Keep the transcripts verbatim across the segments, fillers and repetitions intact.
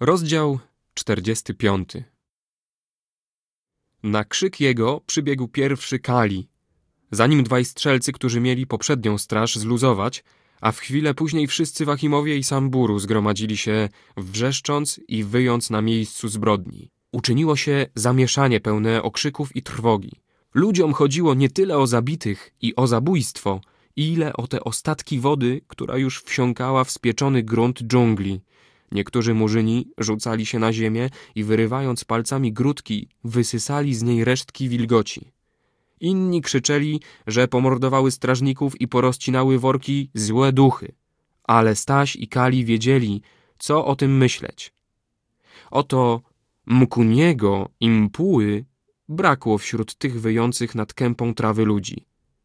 Rozdział czterdziesty piąty. Na krzyk jego przybiegł pierwszy Kali. Za nim dwaj strzelcy, którzy mieli poprzednią straż zluzować, a w chwilę później wszyscy Wahimowie i Samburu zgromadzili się, wrzeszcząc i wyjąc na miejscu zbrodni. Uczyniło się zamieszanie pełne okrzyków i trwogi. Ludziom chodziło nie tyle o zabitych i o zabójstwo, ile o te ostatki wody, która już wsiąkała w spieczony grunt dżungli. Niektórzy murzyni rzucali się na ziemię i wyrywając palcami grudki, wysysali z niej resztki wilgoci. Inni krzyczeli, że pomordowały strażników i porozcinały worki złe duchy. Ale Staś i Kali wiedzieli, co o tym myśleć. Oto Mkuniego i Mpuły brakło wśród tych wyjących nad kępą trawy ludzi.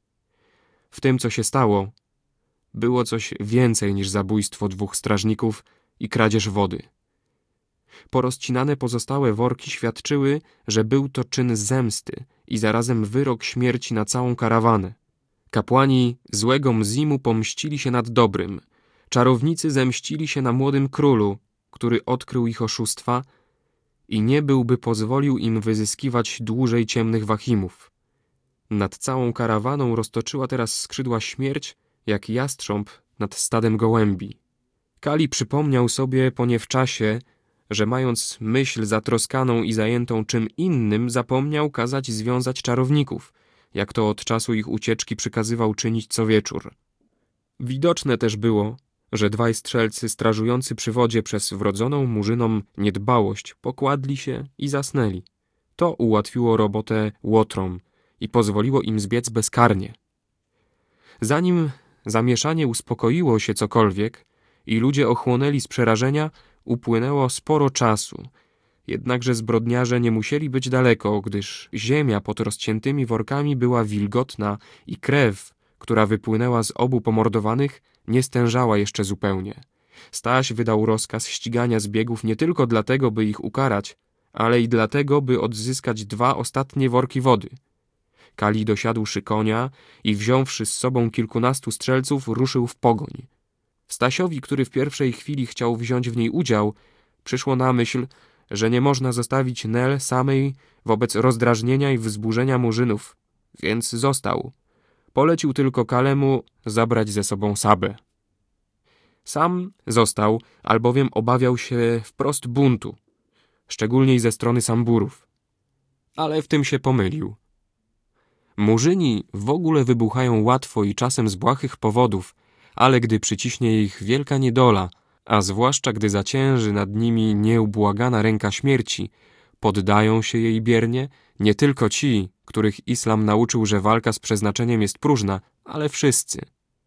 W tym, co się stało, było coś więcej niż zabójstwo dwóch strażników i kradzież wody. Porozcinane pozostałe worki świadczyły, że był to czyn zemsty i zarazem wyrok śmierci na całą karawanę. Kapłani złego Mzimu pomścili się nad dobrym. Czarownicy zemścili się na młodym królu, który odkrył ich oszustwa i nie byłby pozwolił im wyzyskiwać dłużej ciemnych Wahimów. Nad całą karawaną roztoczyła teraz skrzydła śmierć, jak jastrząb nad stadem gołębi. Kali przypomniał sobie po nie w czasie, że mając myśl zatroskaną i zajętą czym innym, zapomniał kazać związać czarowników, jak to od czasu ich ucieczki przykazywał czynić co wieczór. Widoczne też było, że dwaj strzelcy strażujący przy wodzie przez wrodzoną murzynom niedbałość pokładli się i zasnęli. To ułatwiło robotę łotrom i pozwoliło im zbiec bezkarnie. Zanim zamieszanie uspokoiło się cokolwiek i ludzie ochłonęli z przerażenia, upłynęło sporo czasu. Jednakże zbrodniarze nie musieli być daleko, gdyż ziemia pod rozciętymi workami była wilgotna i krew, która wypłynęła z obu pomordowanych, nie stężała jeszcze zupełnie. Staś wydał rozkaz ścigania zbiegów nie tylko dlatego, by ich ukarać, ale i dlatego, by odzyskać dwa ostatnie worki wody. Kali dosiadłszy konia i wziąwszy z sobą kilkunastu strzelców, ruszył w pogoń. Stasiowi, który w pierwszej chwili chciał wziąć w niej udział, przyszło na myśl, że nie można zostawić Nel samej wobec rozdrażnienia i wzburzenia murzynów, więc został. Polecił tylko Kalemu zabrać ze sobą Sabę. Sam został, albowiem obawiał się wprost buntu, szczególnie ze strony Samburów. Ale w tym się pomylił. Murzyni w ogóle wybuchają łatwo i czasem z błahych powodów, ale gdy przyciśnie ich wielka niedola, a zwłaszcza gdy zacięży nad nimi nieubłagana ręka śmierci, poddają się jej biernie nie tylko ci, których islam nauczył, że walka z przeznaczeniem jest próżna, ale wszyscy.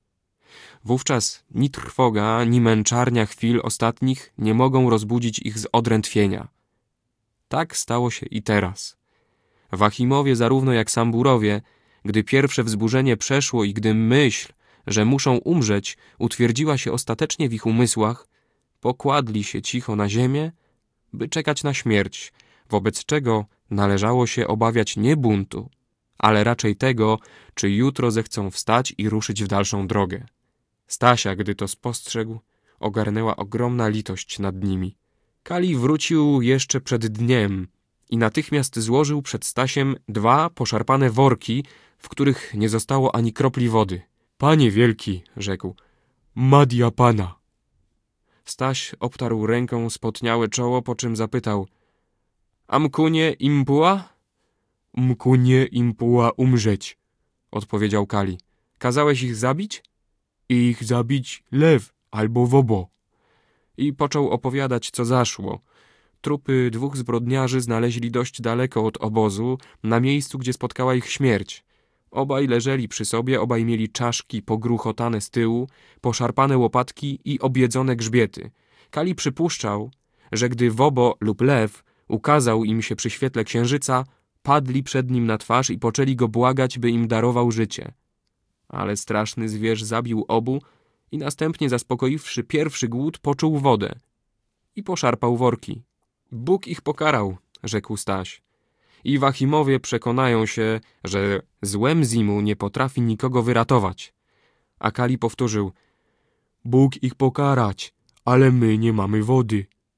Wówczas ni trwoga, ni męczarnia chwil ostatnich nie mogą rozbudzić ich z odrętwienia. Tak stało się i teraz. Wahimowie zarówno jak Samburowie, gdy pierwsze wzburzenie przeszło i gdy myśl, że muszą umrzeć, utwierdziła się ostatecznie w ich umysłach, pokładli się cicho na ziemię, by czekać na śmierć, wobec czego należało się obawiać nie buntu, ale raczej tego, czy jutro zechcą wstać i ruszyć w dalszą drogę. Stasia, gdy to spostrzegł, ogarnęła ogromna litość nad nimi. Kali wrócił jeszcze przed dniem i natychmiast złożył przed Stasiem dwa poszarpane worki, w których nie zostało ani kropli wody. Panie wielki, rzekł, Madia pana. Staś obtarł ręką spotniałe czoło, po czym zapytał, a Mkunie i Mpuła? Mkunie i Mpuła umrzeć, odpowiedział Kali. Kazałeś ich zabić? Ich zabić lew albo wobo. I począł opowiadać, co zaszło. Trupy dwóch zbrodniarzy znaleźli dość daleko od obozu, na miejscu, gdzie spotkała ich śmierć. Obaj leżeli przy sobie, obaj mieli czaszki pogruchotane z tyłu, poszarpane łopatki i objedzone grzbiety. Kali przypuszczał, że gdy wobo lub lew ukazał im się przy świetle księżyca, padli przed nim na twarz i poczęli go błagać, by im darował życie. Ale straszny zwierz zabił obu i następnie, zaspokoiwszy pierwszy głód, poczuł wodę i poszarpał worki. Bóg ich pokarał, rzekł Staś. I Wahimowie przekonają się, że złe Mzimu nie potrafi nikogo wyratować. A Kali powtórzył, Bóg ich pokarać, ale my nie mamy wody.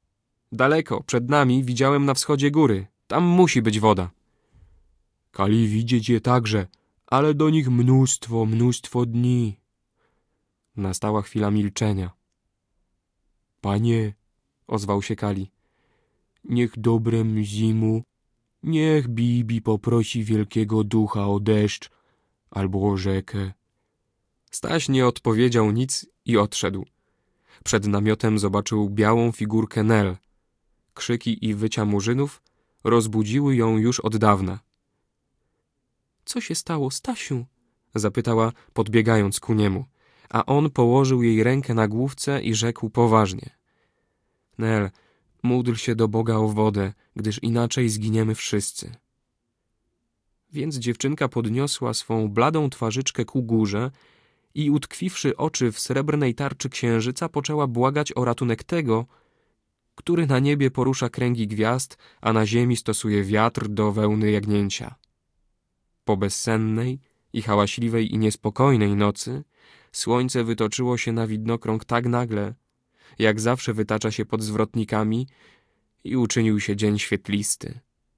Daleko, przed nami, widziałem na wschodzie góry. Tam musi być woda. Kali widzieć je także, ale do nich mnóstwo, mnóstwo dni. Nastała chwila milczenia. Panie, ozwał się Kali, niech dobrem zimu, niech Bibi poprosi wielkiego ducha o deszcz albo o rzekę. Staś nie odpowiedział nic i odszedł. Przed namiotem zobaczył białą figurkę Nel. Krzyki i wycia murzynów rozbudziły ją już od dawna. Co się stało, Stasiu? Zapytała, podbiegając ku niemu, a on położył jej rękę na główce i rzekł poważnie. Nel, módl się do Boga o wodę, gdyż inaczej zginiemy wszyscy. Więc dziewczynka podniosła swą bladą twarzyczkę ku górze i utkwiwszy oczy w srebrnej tarczy księżyca, poczęła błagać o ratunek tego, który na niebie porusza kręgi gwiazd, a na ziemi stosuje wiatr do wełny jagnięcia. Po bezsennej i hałaśliwej i niespokojnej nocy słońce wytoczyło się na widnokrąg tak nagle, jak zawsze wytacza się pod zwrotnikami, i uczynił się dzień świetlisty.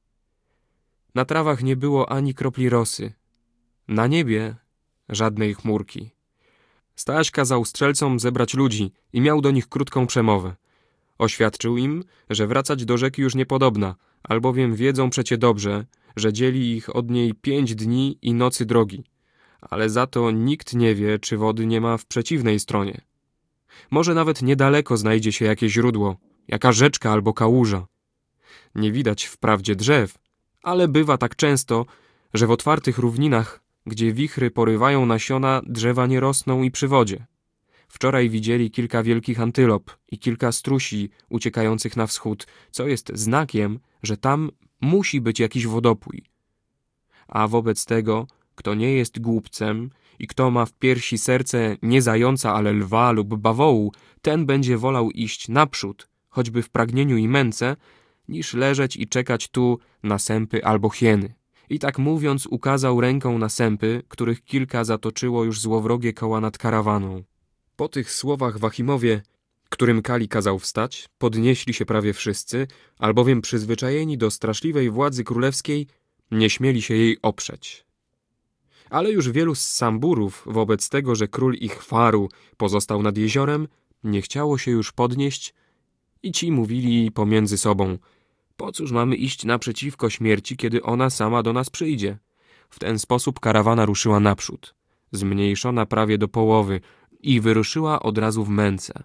Na trawach nie było ani kropli rosy, na niebie żadnej chmurki. Staś kazał strzelcom zebrać ludzi i miał do nich krótką przemowę. Oświadczył im, że wracać do rzeki już niepodobna, albowiem wiedzą przecie dobrze, że dzieli ich od niej pięć dni i nocy drogi, ale za to nikt nie wie, czy wody nie ma w przeciwnej stronie. Może nawet niedaleko znajdzie się jakieś źródło, jaka rzeczka albo kałuża. Nie widać wprawdzie drzew, ale bywa tak często, że w otwartych równinach, gdzie wichry porywają nasiona, drzewa nie rosną i przy wodzie. Wczoraj widzieli kilka wielkich antylop i kilka strusi uciekających na wschód, co jest znakiem, że tam musi być jakiś wodopój. A wobec tego, kto nie jest głupcem i kto ma w piersi serce nie zająca, ale lwa lub bawołu, ten będzie wolał iść naprzód, choćby w pragnieniu i męce, niż leżeć i czekać tu na sępy albo hieny. I tak mówiąc ukazał ręką na sępy, których kilka zatoczyło już złowrogie koła nad karawaną. Po tych słowach w Achimowie, którym Kali kazał wstać, podnieśli się prawie wszyscy, albowiem przyzwyczajeni do straszliwej władzy królewskiej nie śmieli się jej oprzeć. Ale już wielu z Samburów, wobec tego, że król ich Faru pozostał nad jeziorem, nie chciało się już podnieść i ci mówili pomiędzy sobą: po cóż mamy iść naprzeciwko śmierci, kiedy ona sama do nas przyjdzie? W ten sposób karawana ruszyła naprzód, zmniejszona prawie do połowy, i wyruszyła od razu w męce.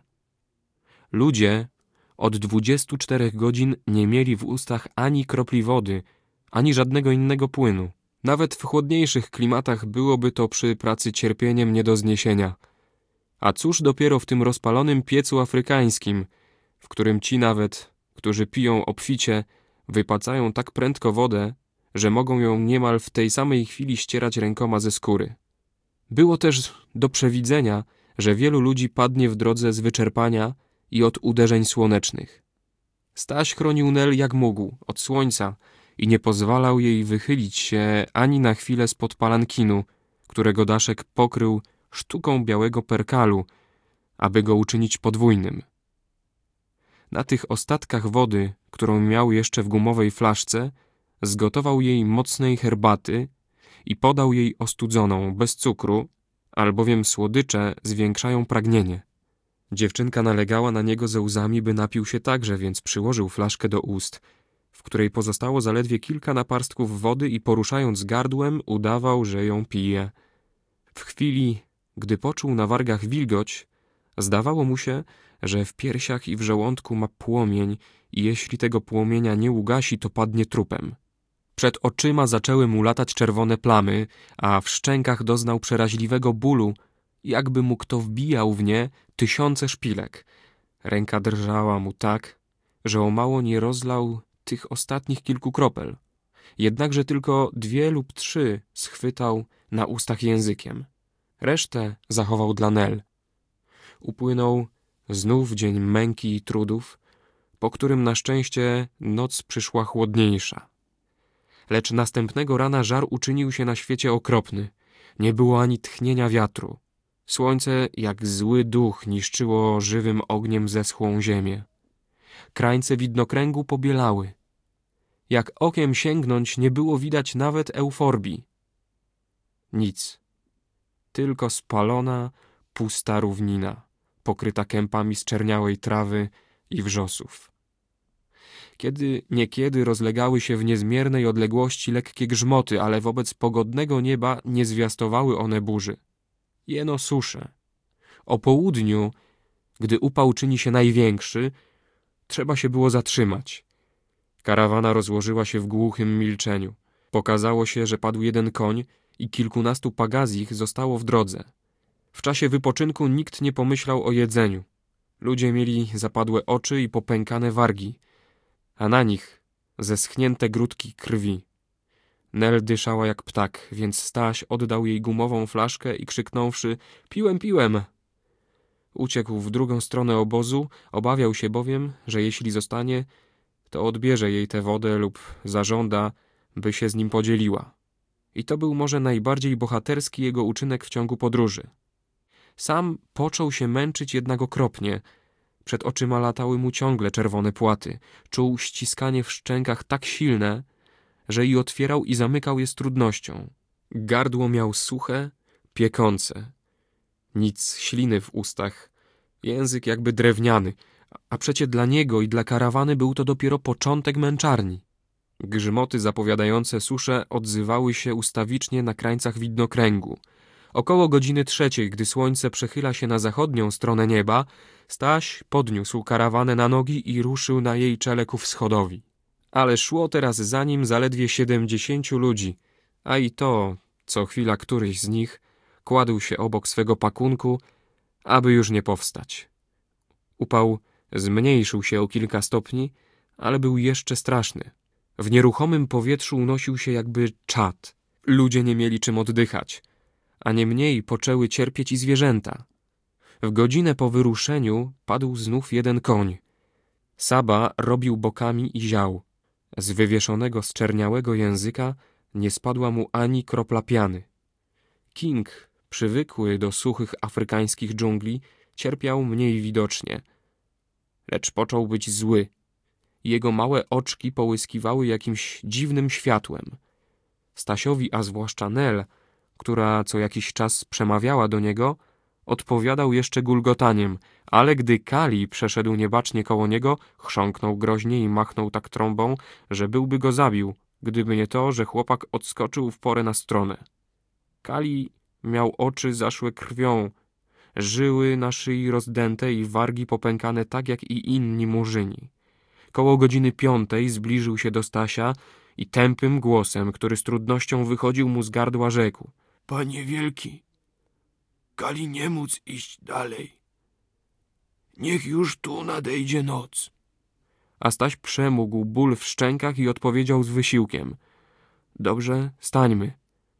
Ludzie od dwudziestu czterech godzin nie mieli w ustach ani kropli wody, ani żadnego innego płynu. Nawet w chłodniejszych klimatach byłoby to przy pracy cierpieniem nie do zniesienia. A cóż dopiero w tym rozpalonym piecu afrykańskim, w którym ci nawet, którzy piją obficie, wypacają tak prędko wodę, że mogą ją niemal w tej samej chwili ścierać rękoma ze skóry. Było też do przewidzenia, że wielu ludzi padnie w drodze z wyczerpania i od uderzeń słonecznych. Staś chronił Nel jak mógł od słońca i nie pozwalał jej wychylić się ani na chwilę spod palankinu, którego daszek pokrył sztuką białego perkalu, aby go uczynić podwójnym. Na tych ostatkach wody, którą miał jeszcze w gumowej flaszce, zgotował jej mocnej herbaty i podał jej ostudzoną, bez cukru, albowiem słodycze zwiększają pragnienie. Dziewczynka nalegała na niego ze łzami, by napił się także, więc przyłożył flaszkę do ust, w której pozostało zaledwie kilka naparstków wody, i poruszając gardłem udawał, że ją pije. W chwili, gdy poczuł na wargach wilgoć, zdawało mu się, że w piersiach i w żołądku ma płomień i jeśli tego płomienia nie ugasi, to padnie trupem. Przed oczyma zaczęły mu latać czerwone plamy, a w szczękach doznał przeraźliwego bólu, jakby mu kto wbijał w nie tysiące szpilek. Ręka drżała mu tak, że o mało nie rozlał tych ostatnich kilku kropel. Jednakże tylko dwie lub trzy schwytał na ustach językiem. Resztę zachował dla Nel. Upłynął znów dzień męki i trudów, po którym na szczęście noc przyszła chłodniejsza. Lecz następnego rana żar uczynił się na świecie okropny. Nie było ani tchnienia wiatru. Słońce jak zły duch niszczyło żywym ogniem zeschłą ziemię. Krańce widnokręgu pobielały. Jak okiem sięgnąć, nie było widać nawet euforbii. Nic. Tylko spalona, pusta równina, pokryta kępami zczerniałej trawy i wrzosów. Kiedy niekiedy rozlegały się w niezmiernej odległości lekkie grzmoty, ale wobec pogodnego nieba nie zwiastowały one burzy. Jeno susze. O południu, gdy upał czyni się największy, trzeba się było zatrzymać. Karawana rozłożyła się w głuchym milczeniu. Pokazało się, że padł jeden koń i kilkunastu pagazich zostało w drodze. W czasie wypoczynku nikt nie pomyślał o jedzeniu. Ludzie mieli zapadłe oczy i popękane wargi, a na nich zeschnięte grudki krwi. Nel dyszała jak ptak, więc Staś oddał jej gumową flaszkę i krzyknąwszy „Piłem, piłem!” uciekł w drugą stronę obozu, obawiał się bowiem, że jeśli zostanie, to odbierze jej tę wodę lub zażąda, by się z nim podzieliła. I to był może najbardziej bohaterski jego uczynek w ciągu podróży. Sam począł się męczyć jednak okropnie. Przed oczyma latały mu ciągle czerwone płaty. Czuł ściskanie w szczękach tak silne, że i otwierał i zamykał je z trudnością. Gardło miał suche, piekące. Nic śliny w ustach. Język jakby drewniany, a przecie dla niego i dla karawany był to dopiero początek męczarni. Grzmoty zapowiadające suszę odzywały się ustawicznie na krańcach widnokręgu. Około godziny trzeciej, gdy słońce przechyla się na zachodnią stronę nieba, Staś podniósł karawanę na nogi i ruszył na jej czele ku wschodowi. Ale szło teraz za nim zaledwie siedemdziesięciu ludzi, a i to, co chwila któryś z nich kładł się obok swego pakunku, aby już nie powstać. Upał zmniejszył się o kilka stopni, ale był jeszcze straszny. W nieruchomym powietrzu unosił się jakby czad. Ludzie nie mieli czym oddychać, a nie mniej poczęły cierpieć i zwierzęta. W godzinę po wyruszeniu padł znów jeden koń. Saba robił bokami i ział. Z wywieszonego zczerniałego języka nie spadła mu ani kropla piany. King, przywykły do suchych afrykańskich dżungli, cierpiał mniej widocznie, lecz począł być zły. Jego małe oczki połyskiwały jakimś dziwnym światłem. Stasiowi, a zwłaszcza Nel, która co jakiś czas przemawiała do niego, odpowiadał jeszcze gulgotaniem, ale gdy Kali przeszedł niebacznie koło niego, chrząknął groźnie i machnął tak trąbą, że byłby go zabił, gdyby nie to, że chłopak odskoczył w porę na stronę. Kali miał oczy zaszłe krwią, żyły na szyi rozdęte i wargi popękane tak jak i inni murzyni. Koło godziny piątej zbliżył się do Stasia i tępym głosem, który z trudnością wychodził mu z gardła, rzekł: „Panie wielki, Kali nie móc iść dalej. Niech już tu nadejdzie noc”. A Staś przemógł ból w szczękach i odpowiedział z wysiłkiem: „Dobrze, stańmy.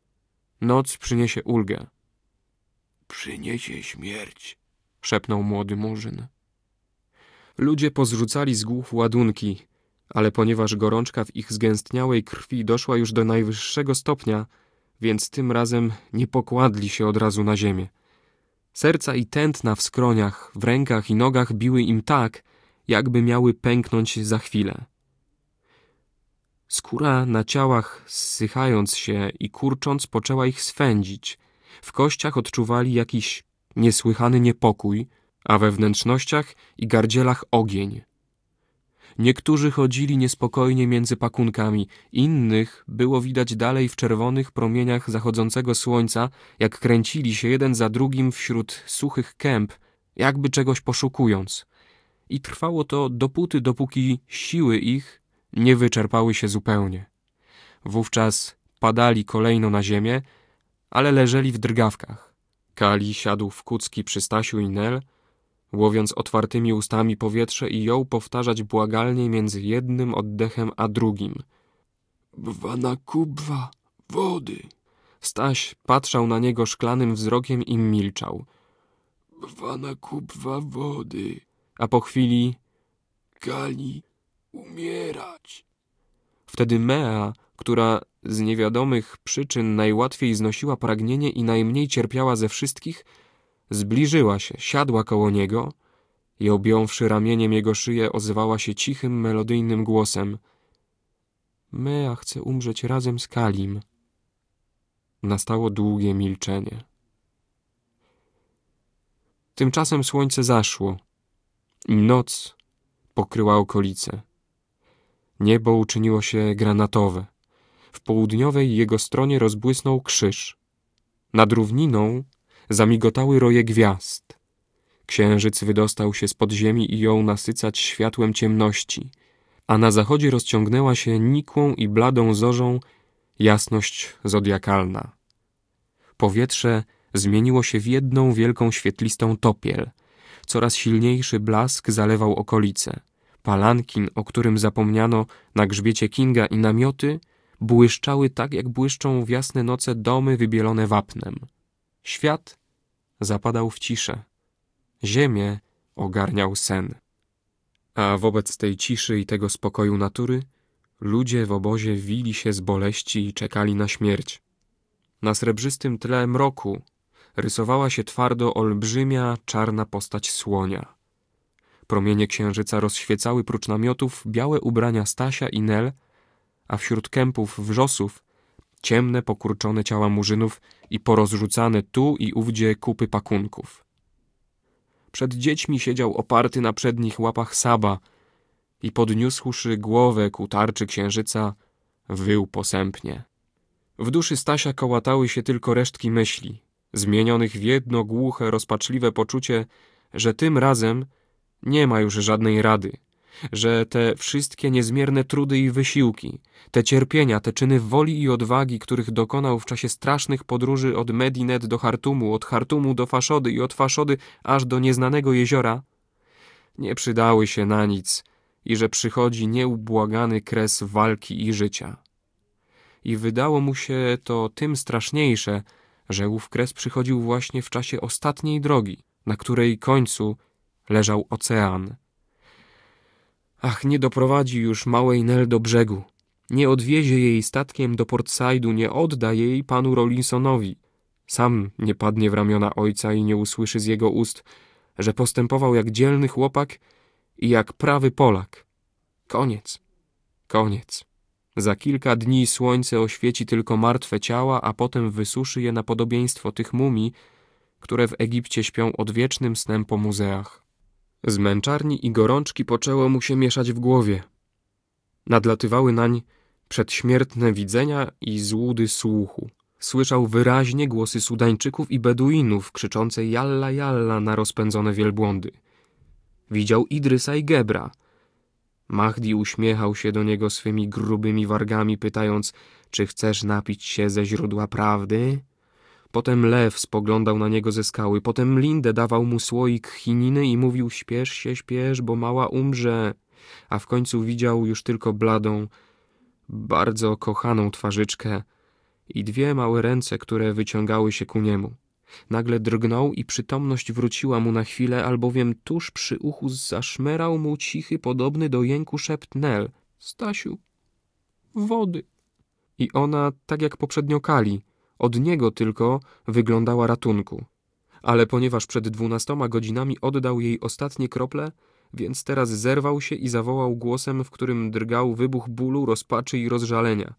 Noc przyniesie ulgę”. „Przyniesie śmierć”, szepnął młody murzyn. Ludzie pozrzucali z głów ładunki, ale ponieważ gorączka w ich zgęstniałej krwi doszła już do najwyższego stopnia, więc tym razem nie pokładli się od razu na ziemię. Serca i tętna w skroniach, w rękach i nogach biły im tak, jakby miały pęknąć za chwilę. Skóra na ciałach, zsychając się i kurcząc, poczęła ich swędzić. W kościach odczuwali jakiś niesłychany niepokój, a we wnętrznościach i gardzielach ogień. Niektórzy chodzili niespokojnie między pakunkami, innych było widać dalej w czerwonych promieniach zachodzącego słońca, jak kręcili się jeden za drugim wśród suchych kęp, jakby czegoś poszukując. I trwało to dopóty, dopóki siły ich nie wyczerpały się zupełnie. Wówczas padali kolejno na ziemię, ale leżeli w drgawkach. Kali siadł w kucki przy Stasiu i Nel, łowiąc otwartymi ustami powietrze i jął powtarzać błagalnie między jednym oddechem a drugim: „Bwana kubwa wody”. Staś patrzał na niego szklanym wzrokiem i milczał. „Bwana kubwa wody”. A po chwili: „Kali umierać”. Wtedy Mea, która z niewiadomych przyczyn najłatwiej znosiła pragnienie i najmniej cierpiała ze wszystkich, zbliżyła się, siadła koło niego i objąwszy ramieniem jego szyję, ozywała się cichym, melodyjnym głosem: Mea chce umrzeć razem z Kalim. Nastało długie milczenie. Tymczasem słońce zaszło i noc pokryła okolice. Niebo uczyniło się granatowe. W południowej jego stronie rozbłysnął krzyż. Nad równiną zamigotały roje gwiazd. Księżyc wydostał się spod ziemi i jął nasycać światłem ciemności, a na zachodzie rozciągnęła się nikłą i bladą zorzą jasność zodiakalna. Powietrze zmieniło się w jedną wielką świetlistą topiel. Coraz silniejszy blask zalewał okolice. Palankin, o którym zapomniano na grzbiecie Kinga, i namioty błyszczały tak, jak błyszczą w jasne noce domy wybielone wapnem. Świat zapadał w ciszę. Ziemię ogarniał sen. A wobec tej ciszy i tego spokoju natury ludzie w obozie wili się z boleści i czekali na śmierć. Na srebrzystym tle mroku rysowała się twardo olbrzymia, czarna postać słonia. Promienie księżyca rozświecały prócz namiotów białe ubrania Stasia i Nel, a wśród kępów wrzosów ciemne, pokurczone ciała murzynów i porozrzucane tu i ówdzie kupy pakunków. Przed dziećmi siedział oparty na przednich łapach Saba i podniósłszy głowę ku tarczy księżyca, wył posępnie. W duszy Stasia kołatały się tylko resztki myśli, zmienionych w jedno głuche, rozpaczliwe poczucie, że tym razem nie ma już żadnej rady, że te wszystkie niezmierne trudy i wysiłki, te cierpienia, te czyny woli i odwagi, których dokonał w czasie strasznych podróży od Medinet do Chartumu, od Chartumu do Faszody i od Faszody aż do nieznanego jeziora, nie przydały się na nic i że przychodzi nieubłagany kres walki i życia. I wydało mu się to tym straszniejsze, że ów kres przychodził właśnie w czasie ostatniej drogi, na której końcu leżał ocean. Ach, nie doprowadzi już małej Nel do brzegu. Nie odwiezie jej statkiem do Port Saidu, nie odda jej panu Rollinsonowi. Sam nie padnie w ramiona ojca i nie usłyszy z jego ust, że postępował jak dzielny chłopak i jak prawy Polak. Koniec. Koniec. Za kilka dni słońce oświeci tylko martwe ciała, a potem wysuszy je na podobieństwo tych mumii, które w Egipcie śpią odwiecznym snem po muzeach. Z męczarni i gorączki poczęło mu się mieszać w głowie. Nadlatywały nań przedśmiertne widzenia i złudy słuchu. Słyszał wyraźnie głosy Sudańczyków i Beduinów krzyczące jalla jalla na rozpędzone wielbłądy. Widział Idrysa i Gebra. Mahdi uśmiechał się do niego swymi grubymi wargami, pytając, czy chcesz napić się ze źródła prawdy? Potem lew spoglądał na niego ze skały, potem Lindę dawał mu słoik chininy i mówił, śpiesz się, śpiesz, bo mała umrze. A w końcu widział już tylko bladą, bardzo kochaną twarzyczkę i dwie małe ręce, które wyciągały się ku niemu. Nagle drgnął i przytomność wróciła mu na chwilę, albowiem tuż przy uchu zaszmerał mu cichy, podobny do jęku szept Nel. Stasiu, wody. I ona, tak jak poprzednio Kali, od niego tylko wyglądała ratunku. Ale ponieważ przed dwunastoma godzinami oddał jej ostatnie krople, więc teraz zerwał się i zawołał głosem, w którym drgał wybuch bólu, rozpaczy i rozżalenia.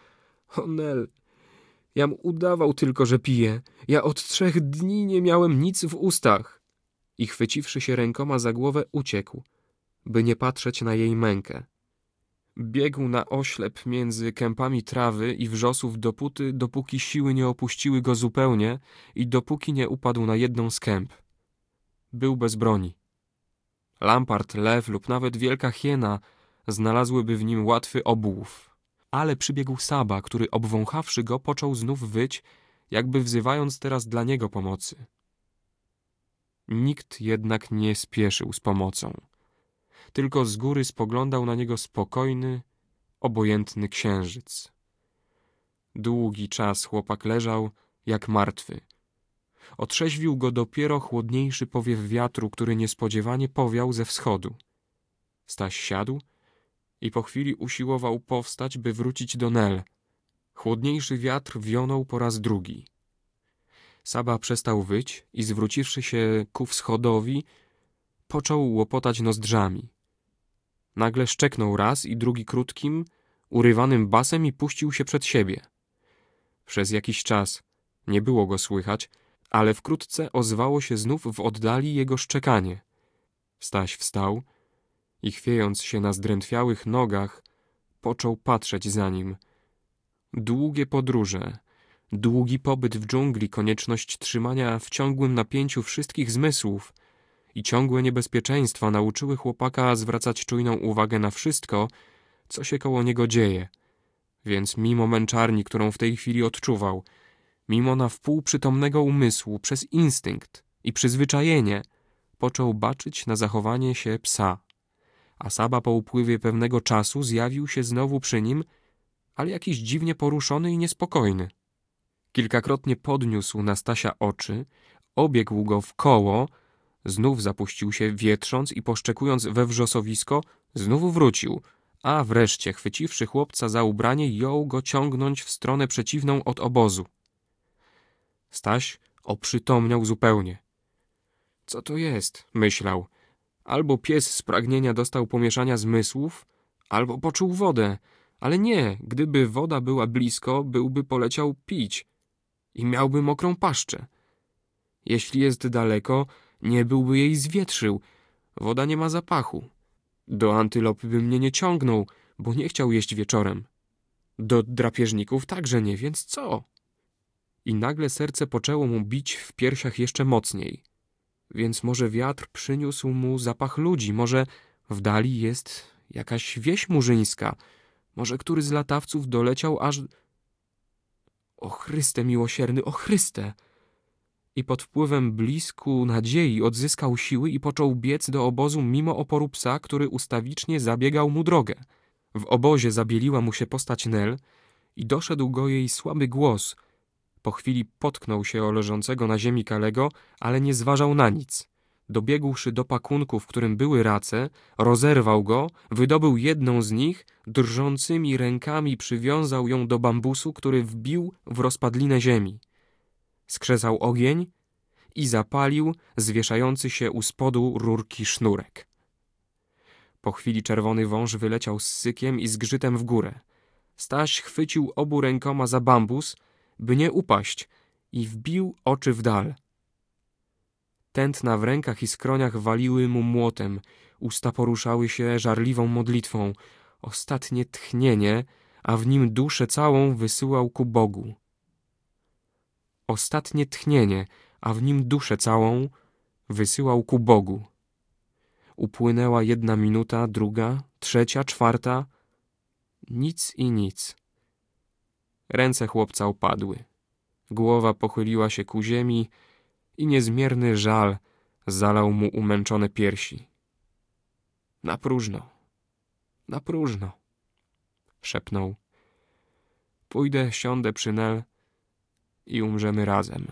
O Nel, jam udawał tylko, że piję. Ja od trzech dni nie miałem nic w ustach. I chwyciwszy się rękoma za głowę, uciekł, by nie patrzeć na jej mękę. Biegł na oślep między kępami trawy i wrzosów dopóty, dopóki siły nie opuściły go zupełnie i dopóki nie upadł na jedną z kęp. Był bez broni. Lampart, lew lub nawet wielka hiena znalazłyby w nim łatwy obłów. Ale przybiegł Saba, który obwąchawszy go, począł znów wyć, jakby wzywając teraz dla niego pomocy. Nikt jednak nie spieszył z pomocą. Tylko z góry spoglądał na niego spokojny, obojętny księżyc. Długi czas chłopak leżał jak martwy. Otrzeźwił go dopiero chłodniejszy powiew wiatru, który niespodziewanie powiał ze wschodu. Staś siadł i po chwili usiłował powstać, by wrócić do Nel. Chłodniejszy wiatr wionął po raz drugi. Saba przestał wyć i zwróciwszy się ku wschodowi, począł łopotać nozdrzami. Nagle szczeknął raz i drugi krótkim, urywanym basem i puścił się przed siebie. Przez jakiś czas nie było go słychać, ale wkrótce ozwało się znów w oddali jego szczekanie. Staś wstał i chwiejąc się na zdrętwiałych nogach, począł patrzeć za nim. Długie podróże, długi pobyt w dżungli, konieczność trzymania w ciągłym napięciu wszystkich zmysłów i ciągłe niebezpieczeństwa nauczyły chłopaka zwracać czujną uwagę na wszystko, co się koło niego dzieje. Więc mimo męczarni, którą w tej chwili odczuwał, mimo na wpół przytomnego umysłu, przez instynkt i przyzwyczajenie, począł baczyć na zachowanie się psa. A Saba po upływie pewnego czasu zjawił się znowu przy nim, ale jakiś dziwnie poruszony i niespokojny. Kilkakrotnie podniósł na Stasia oczy, obiegł go w koło, znów zapuścił się wietrząc i poszczekując we wrzosowisko, znów wrócił, a wreszcie, chwyciwszy chłopca za ubranie, jął go ciągnąć w stronę przeciwną od obozu. Staś oprzytomniał zupełnie. Co to jest? Myślał. Albo pies z pragnienia dostał pomieszania zmysłów, albo poczuł wodę. Ale nie, gdyby woda była blisko, byłby poleciał pić i miałby mokrą paszczę. Jeśli jest daleko, nie byłby jej zwietrzył. Woda nie ma zapachu. Do antylopy by mnie nie ciągnął, bo nie chciał jeść wieczorem. Do drapieżników także nie, więc co? I nagle serce poczęło mu bić w piersiach jeszcze mocniej. Więc może wiatr przyniósł mu zapach ludzi, może w dali jest jakaś wieś murzyńska, może który z latawców doleciał aż... O Chryste miłosierny, o Chryste! I pod wpływem blisku nadziei odzyskał siły i począł biec do obozu mimo oporu psa, który ustawicznie zabiegał mu drogę. W obozie zabieliła mu się postać Nel i doszedł go jej słaby głos. Po chwili potknął się o leżącego na ziemi Kalego, ale nie zważał na nic. Dobiegłszy do pakunku, w którym były race, rozerwał go, wydobył jedną z nich, drżącymi rękami przywiązał ją do bambusu, który wbił w rozpadlinę ziemi. Skrzesał ogień i zapalił zwieszający się u spodu rurki sznurek. Po chwili czerwony wąż wyleciał z sykiem i zgrzytem w górę. Staś chwycił obu rękoma za bambus, by nie upaść, i wbił oczy w dal. Tętna w rękach i skroniach waliły mu młotem, usta poruszały się żarliwą modlitwą. Ostatnie tchnienie, a w nim duszę całą wysyłał ku Bogu. Ostatnie tchnienie, a w nim duszę całą wysyłał ku Bogu. Upłynęła jedna minuta, druga, trzecia, czwarta. Nic i nic. Ręce chłopca opadły. Głowa pochyliła się ku ziemi i niezmierny żal zalał mu umęczone piersi. Na próżno, na próżno, szepnął. Pójdę, siądę przy Nel i umrzemy razem.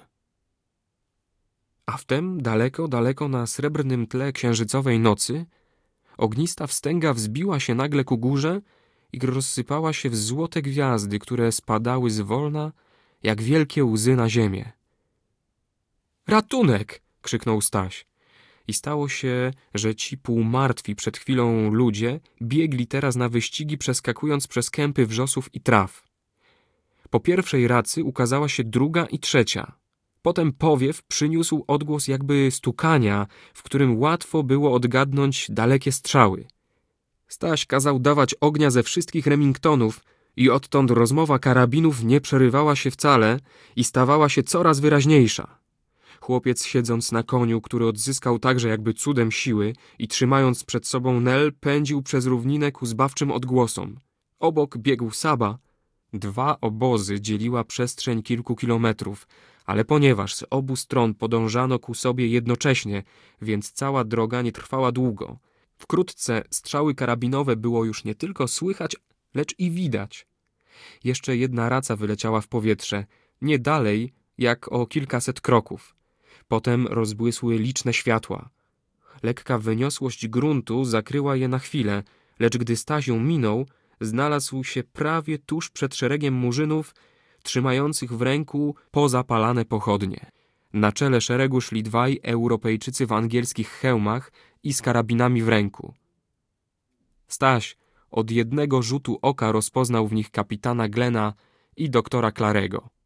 A wtem daleko, daleko na srebrnym tle księżycowej nocy ognista wstęga wzbiła się nagle ku górze i rozsypała się w złote gwiazdy, które spadały zwolna, jak wielkie łzy na ziemię. Ratunek! Krzyknął Staś. I stało się, że ci półmartwi przed chwilą ludzie biegli teraz na wyścigi, przeskakując przez kępy wrzosów i traw. Po pierwszej racy ukazała się druga i trzecia. Potem powiew przyniósł odgłos jakby stukania, w którym łatwo było odgadnąć dalekie strzały. Staś kazał dawać ognia ze wszystkich remingtonów i odtąd rozmowa karabinów nie przerywała się wcale i stawała się coraz wyraźniejsza. Chłopiec, siedząc na koniu, który odzyskał także jakby cudem siły i trzymając przed sobą Nel, pędził przez równinę ku zbawczym odgłosom. Obok biegł Saba. Dwa obozy dzieliła przestrzeń kilku kilometrów, ale ponieważ z obu stron podążano ku sobie jednocześnie, więc cała droga nie trwała długo. Wkrótce strzały karabinowe było już nie tylko słychać, lecz i widać. Jeszcze jedna raca wyleciała w powietrze, nie dalej jak o kilkaset kroków. Potem rozbłysły liczne światła. Lekka wyniosłość gruntu zakryła je na chwilę, lecz gdy Staś ją minął, znalazł się prawie tuż przed szeregiem murzynów, trzymających w ręku pozapalane pochodnie. Na czele szeregu szli dwaj Europejczycy w angielskich hełmach i z karabinami w ręku. Staś od jednego rzutu oka rozpoznał w nich kapitana Glena i doktora Clarego.